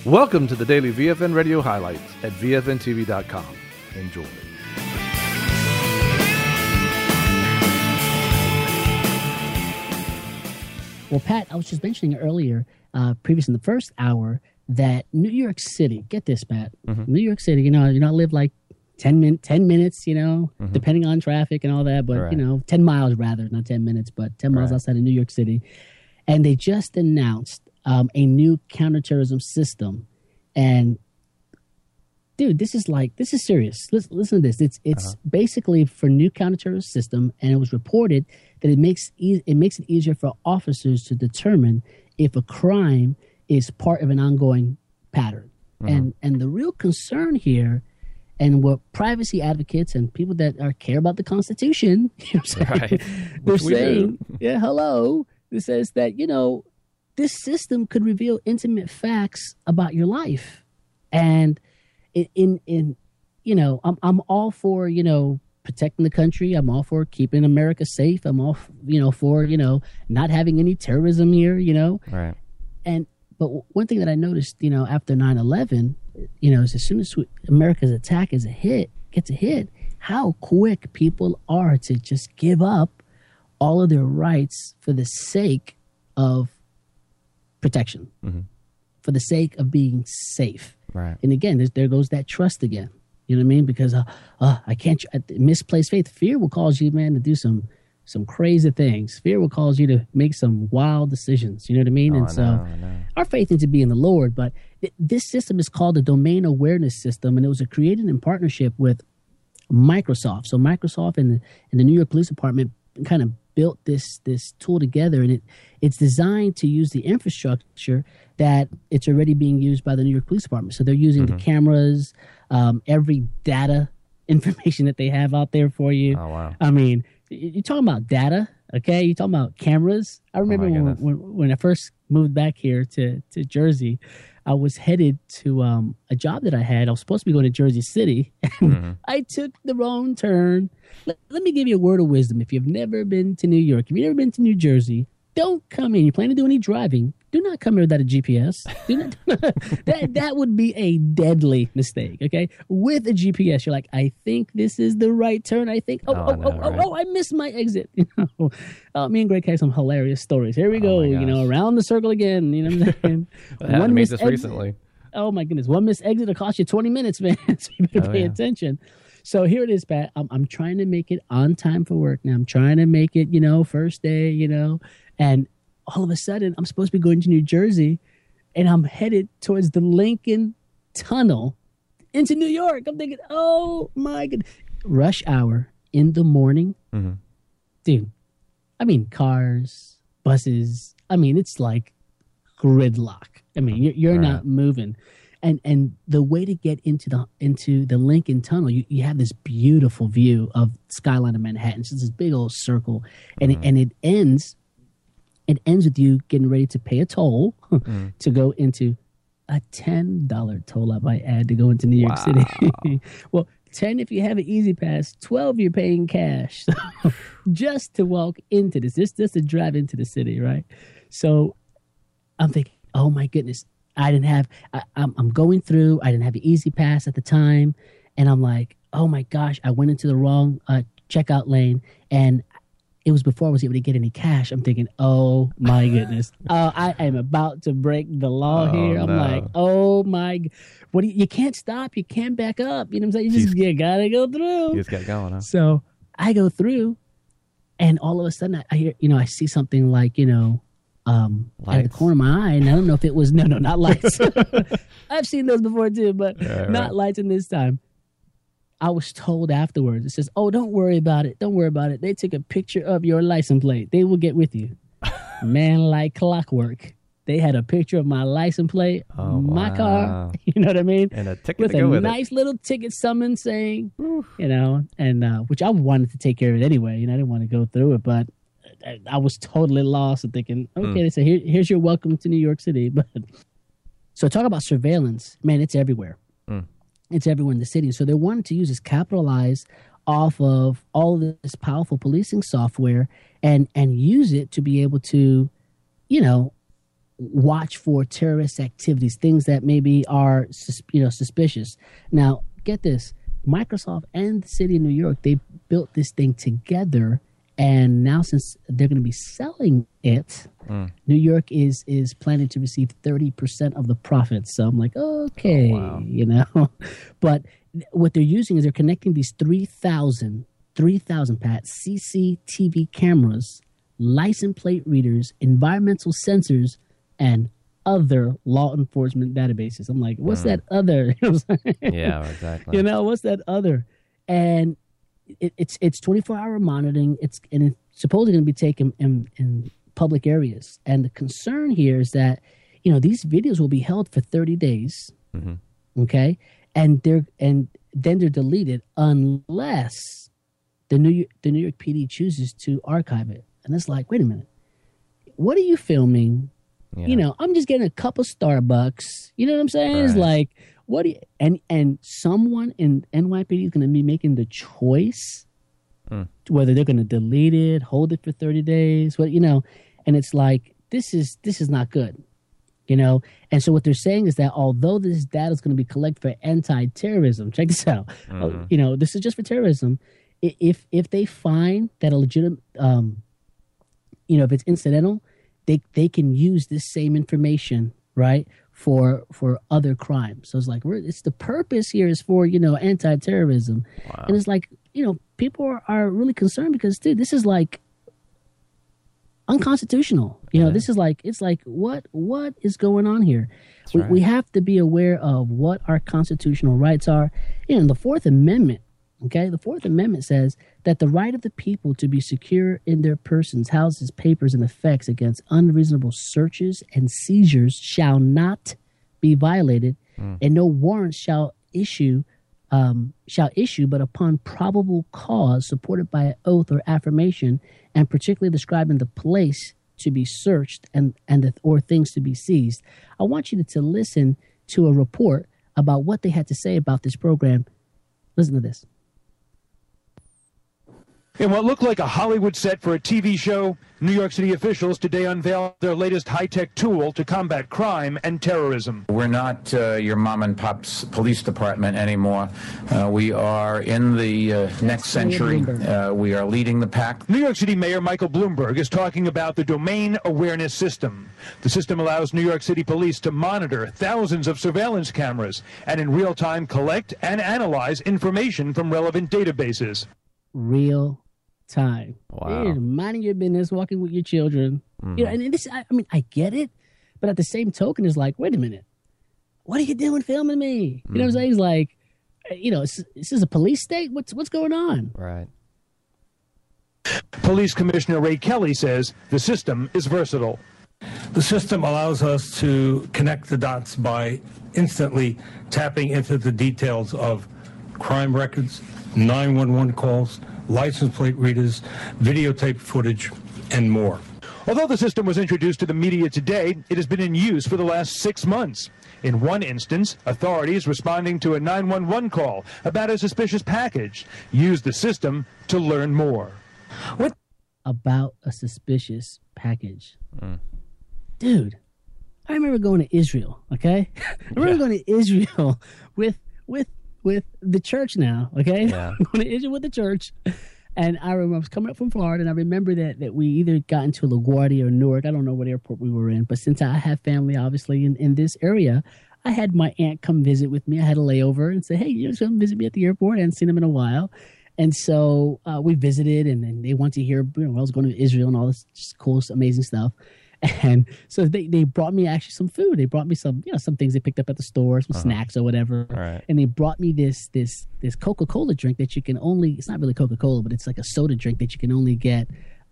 Welcome to the daily VFN radio highlights at VFNTV.com. Enjoy. Well, Pat, I was just mentioning earlier, previous in the first hour, that New York City, get this, Pat, New York City, you live like 10 minutes, depending on traffic and all that, but, 10 miles rather, not 10 minutes, but 10 miles outside of New York City. And they just announced a new counterterrorism system. And, dude, this is serious. Listen to this. It's basically for new counterterrorism system, and it was reported that it makes it easier for officers to determine if a crime is part of an ongoing pattern. And the real concern here, and what privacy advocates and people that care about the Constitution, they're saying, it says that, this system could reveal intimate facts about your life. And I'm all for, protecting the country. I'm all for keeping America safe. I'm all, for, not having any terrorism here, Right. But one thing that I noticed, after 9/11, is as soon as America's attack gets a hit, how quick people are to just give up all of their rights for the sake of protection, for the sake of being safe. Right. And again, there goes that trust again. You know what I mean? Because I can't misplaced faith. Fear will cause you, man, to do some crazy things. Fear will cause you to make some wild decisions. You know what I mean? I know. Our faith needs to be in the Lord. But this system is called the Domain Awareness System, and it was created in partnership with Microsoft. So Microsoft and the New York Police Department kind of built this tool together, and it's designed to use the infrastructure that it's already being used by the New York Police Department. So they're using the cameras, every data information that they have out there for you. Oh, wow. I mean, you're talking about data, okay? You're talking about cameras. I remember when I first moved back here to Jersey, I was headed to a job that I had. I was supposed to be going to Jersey City, and I took the wrong turn. Let me give you a word of wisdom. If you've never been to New York, if you've never been to New Jersey, don't come in. You plan to do any driving, do not come here without a GPS. That would be a deadly mistake, okay? With a GPS, you're like, I think this is the right turn. I think, I missed my exit. Me and Greg have some hilarious stories. Here we go, around the circle again. You know what I'm saying? That happened to me just recently. Oh, my goodness. One missed exit will cost you 20 minutes, man. So you better pay attention. So here it is, Pat. I'm trying to make it on time for work now. I'm trying to make it, first day, and all of a sudden I'm supposed to be going to New Jersey, and I'm headed towards the Lincoln Tunnel into New York. I'm thinking, oh my God, rush hour in the morning. Dude, I mean, cars, buses. I mean, it's like gridlock. I mean, you're not moving. And the way to get into the Lincoln Tunnel, you have this beautiful view of skyline of Manhattan. It's this big old circle, and it ends with you getting ready to pay a toll to go into a $10 toll, I might add, to go into New York City. Well, 10 if you have an Easy Pass, 12 you're paying cash just to walk into this, just to drive into the city, right? So I'm thinking, oh my goodness. I'm going through, I didn't have an Easy Pass at the time. And I'm like, oh my gosh, I went into the wrong checkout lane. And it was before I was able to get any cash. I'm thinking, oh my goodness. I am about to break the law here. I'm like, oh my, you can't stop. You can't back up. You know what I'm saying? You gotta go through. You just got going, huh? So I go through, and all of a sudden I hear, I see something like, at the corner of my eye, and I don't know if it was not lights. I've seen those before too, but not lights in this time. I was told afterwards, it says, oh, don't worry about it. Don't worry about it. They took a picture of your license plate. They will get with you. Man, like clockwork. They had a picture of my license plate, my car, you know what I mean? And a ticket with to go with it. With a nice little ticket summons saying, and which I wanted to take care of it anyway. I didn't want to go through it, but I was totally lost and thinking, okay, they say, here's your welcome to New York City. But so talk about surveillance, man, it's everywhere. It's everywhere in the city. So they wanted to use this, capitalize off of all of this powerful policing software and use it to be able to, watch for terrorist activities, things that maybe are suspicious. Now, get this. Microsoft and the city of New York, they built this thing together, and now since they're going to be selling it, New York is planning to receive 30% of the profits. So I'm like, okay, But what they're using is they're connecting these 3,000 Pat, CCTV cameras, license plate readers, environmental sensors, and other law enforcement databases. I'm like, what's that other? Yeah, exactly. What's that other? And it's 24-hour monitoring. It's supposedly going to be taken in public areas. And the concern here is that these videos will be held for 30 days. Mm-hmm. Okay, and then they're deleted unless the New York PD chooses to archive it. And it's like, wait a minute, what are you filming? Yeah. I'm just getting a cup of Starbucks. You know what I'm saying? Right. It's like, what do you, and someone in NYPD is going to be making the choice whether they're going to delete it, hold it for 30 days, and it's like, this is not good, And so what they're saying is that although this data is going to be collected for anti-terrorism, check this out, this is just for terrorism. If they find that a legitimate, if it's incidental, they can use this same information, right, for other crimes. So it's like, it's the purpose here is for, anti-terrorism. Wow. And it's like, people are really concerned because, dude, this is like unconstitutional. This is like, it's like, what is going on here? We have to be aware of what our constitutional rights are. The Fourth Amendment. Okay, the Fourth Amendment says that the right of the people to be secure in their persons, houses, papers, and effects against unreasonable searches and seizures shall not be violated, and no warrants shall issue, but upon probable cause supported by an oath or affirmation, and particularly describing the place to be searched or things to be seized. I want you to listen to a report about what they had to say about this program. Listen to this. In what looked like a Hollywood set for a TV show, New York City officials today unveiled their latest high-tech tool to combat crime and terrorism. We're not your mom and pop's police department anymore. We are in the next century. We are leading the pack. New York City Mayor Michael Bloomberg is talking about the Domain Awareness System. The system allows New York City police to monitor thousands of surveillance cameras and in real time collect and analyze information from relevant databases. Real time. Wow. You're minding your business, walking with your children. And this, I get it, but at the same token, it's like, wait a minute, what are you doing filming me? You know what I'm saying? It's like, this is a police state. What's going on? Right. Police Commissioner Ray Kelly says the system is versatile. The system allows us to connect the dots by instantly tapping into the details of crime records, 911 calls, license plate readers, videotape footage, and more. Although the system was introduced to the media today, it has been in use for the last 6 months. In one instance, authorities responding to a 911 call about a suspicious package used the system to learn more. What about a suspicious package? Dude, I remember going to Israel, okay? I remember going to Israel with the church now, okay? Yeah. Going to Israel with the church. And I remember I was coming up from Florida, and I remember that we either got into LaGuardia or Newark. I don't know what airport we were in. But since I have family, obviously, in this area, I had my aunt come visit with me. I had a layover and say, hey, you come visit me at the airport. I hadn't seen them in a while. And so we visited, and they wanted to hear, I was going to Israel and all this just cool, amazing stuff. And so they brought me actually some food. They brought me some things they picked up at the store, some snacks or whatever. Right. And they brought me this Coca-Cola drink that you can only, it's not really Coca-Cola, but it's like a soda drink that you can only get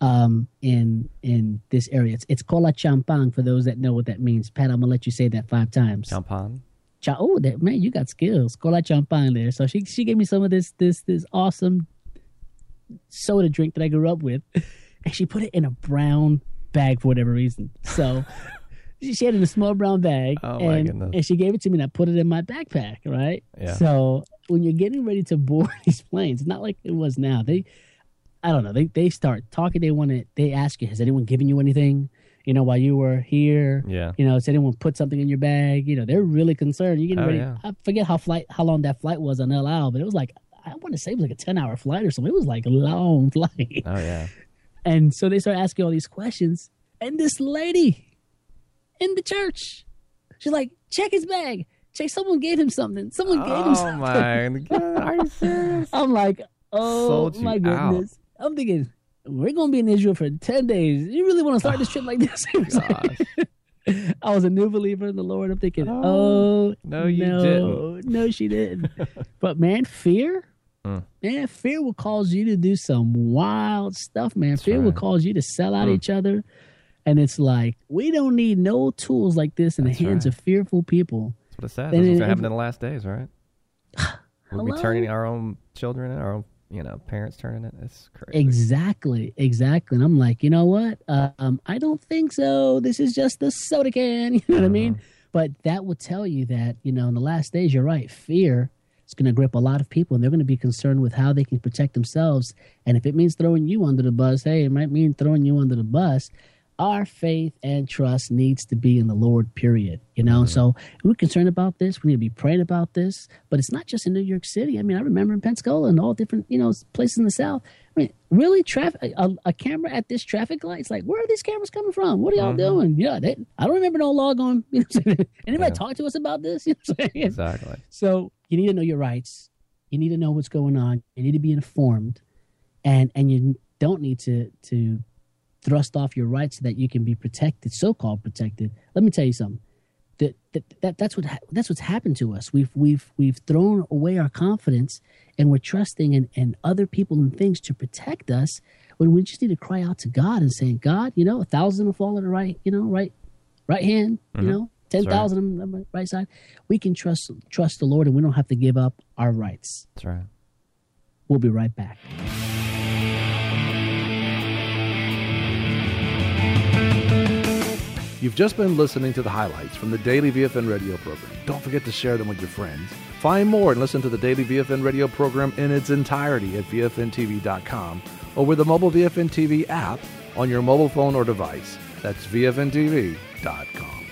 in this area. It's Cola Champagne for those that know what that means. Pat, I'm going to let you say that 5 times. Champagne? Man, you got skills. Cola Champagne there. So she gave me some of this awesome soda drink that I grew up with. And she put it in a brown bag for whatever reason. So she had it in a small brown bag. Oh my goodness. And she gave it to me, and I put it in my backpack, right? Yeah. So when you're getting ready to board these planes, it's not like it was now. They start talking. They ask you, has anyone given you anything? while you were here. Yeah. Has anyone put something in your bag? They're really concerned. You're getting ready. Yeah. I forget how long that flight was on El Al, but it was like, I want to say it was like a 10-hour flight or something. It was like a long flight. Oh, yeah. And so they start asking all these questions. And this lady in the church, she's like, check his bag. Check, someone gave him something. Someone gave him something. Oh, my God. Are you serious? I'm like, oh, Sold you my goodness. out. I'm thinking, we're going to be in Israel for 10 days. You really want to start this trip like this? I was a new believer in the Lord. I'm thinking, no, you didn't. No, she didn't. But, man, fear will cause you to do some wild stuff, man. That's fear right. will cause you to sell out each other. And it's like, we don't need no tools like this in the hands of fearful people. That's what it says. That's what's going to happen in the last days, right? We'll be Hello? turning our own children in, our own parents turning it. It's crazy. Exactly. And I'm like, you know what? I don't think so. This is just the soda can. You know what I mean? But that will tell you that, in the last days, you're right. Fear is going to grip a lot of people, and they're going to be concerned with how they can protect themselves. And if it means throwing you under the bus, hey, it might mean throwing you under the bus. Our faith and trust needs to be in the Lord, period. So we're concerned about this. We need to be praying about this. But it's not just in New York City. I mean, I remember in Pensacola and all different, places in the South. I mean, really, a camera at this traffic light. It's like, where are these cameras coming from? What are y'all doing? Yeah, I don't remember no law going. Anybody talk to us about this? You know what I'm saying? Exactly. So you need to know your rights. You need to know what's going on. You need to be informed, and you don't need to thrust off your rights so that you can be protected, so-called protected. Let me tell you something. That's what's happened to us. We've thrown away our confidence, and we're trusting in other people and things to protect us, when we just need to cry out to God and say, God, 1,000 will fall on the right hand, 10,000 on the right side. We can trust the Lord, and we don't have to give up our rights. That's right. We'll be right back. You've just been listening to the highlights from the Daily VFN radio program. Don't forget to share them with your friends. Find more and listen to the Daily VFN radio program in its entirety at VFNTV.com or with the mobile VFN TV app on your mobile phone or device. That's VFNTV.com.